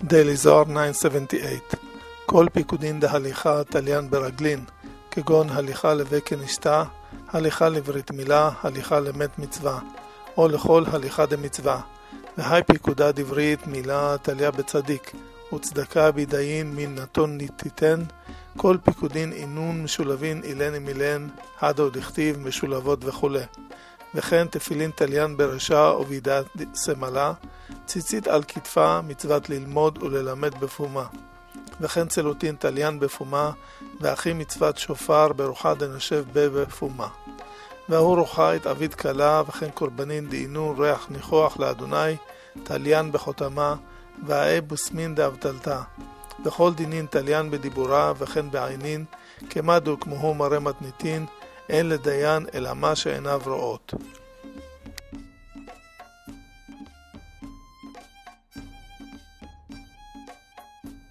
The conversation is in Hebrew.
Daily Zohar 978 כל פיקודין דהליכה תליין ברגלין, כגון הליכה לבקן אשתה, הליכה לברית מילה, הליכה למת מצווה, או לכל הליכה דמצווה. והי פיקודה דברית מילה תליה בצדיק, וצדקה בידיין מן נתון ניתיתן, כל פיקודין אינון משולבין אילן עם אילן, הדו דכתיב משולבות וכו'. וכן תפילין תליין ברשע ובידת סמלה, ציצית על כתפה מצוות ללמוד וללמד בפומה. וכן צלותין תליין בפומה, ואחי מצוות שופר ברוחה דנשב בפומה. והוא רוחה את עביד קלה, וכן קורבנין דאינון ריח ניחוח לאדוני, תליין בחותמה, והאי בוסמין דאבטלתה. וכל דינין תליין בדיבורה, וכן בעינין, כמדו כמוהו מראה מתניתין, אין לדיין אלא מה שעיניו רואות.